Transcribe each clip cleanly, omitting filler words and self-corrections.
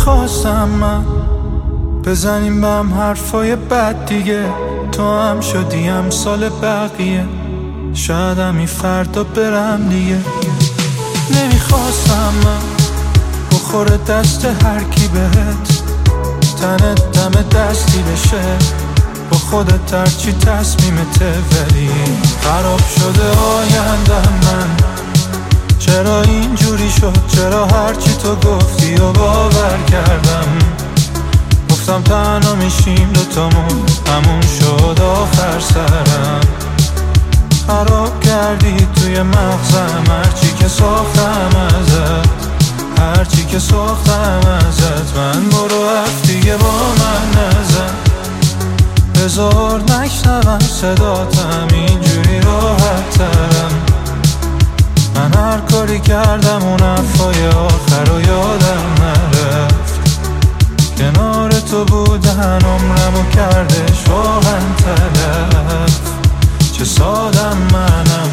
نمیخواستم من بزنیم به هم حرفای بد دیگه. تو هم شدی امثال بقیه، شاید همی فردا برم دیگه. نمیخواستم من بخوره دست هر کی بهت، تنت دم دستی بشه با خودت هرچی تصمیمته. ولی خراب شده آینده من، چرا اینجوری شد؟ چرا هرچی تو گفتی و باور کردم؟ گفتم تنها میشیم دوتامون، همون شد آخر سرم. خراب کردی توی مغزم هرچی که ساختم ازت، هرچی که ساختم ازت. من برو حرف دیگه با من نزن، بذار نشنوم صداتم، اینجوری راحت ترم. من هر کاری کردم اون حرفای آخر رو یادم نرفت. کنار تو بودن عمرمو کردش واقعا تلف. چه سادم منم.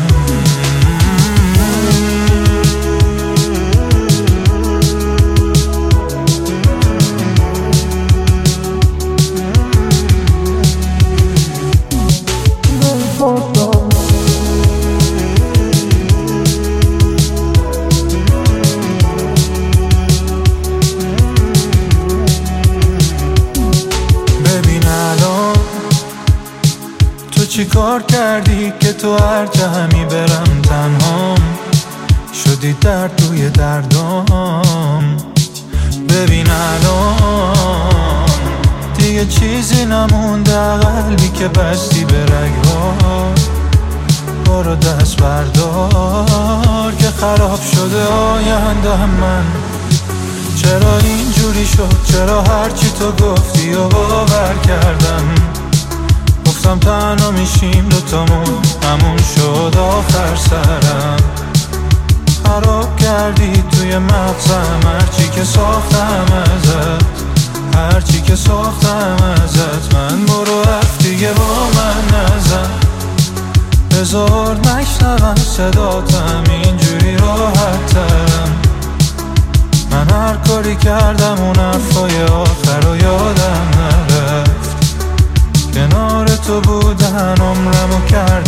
چی کار کردی که تو هر جا همی برم تنهام شدی درد روی دردام؟ ببین الان دیگه چیزی نمونده، قلبی که بستی به رگ‌ها. برو دست بردار که خراب شده آینده من. چرا اینجوری شد؟ چرا هرچی تو گفتی و باور کردم؟ گفتم تنها میشیم دوتامون، همون شد آخر سرم. خراب کردی توی مغزم هرچی که ساختم ازت، هرچی که ساختم ازت. من برو حرف دیگه با من نزن، بذار نشنوم صداتم، اینجوری راحت ترم. من هر کاری کردم اون حرفای آخر رو یادم نرفت. کنار تو بودن عمرمو کرد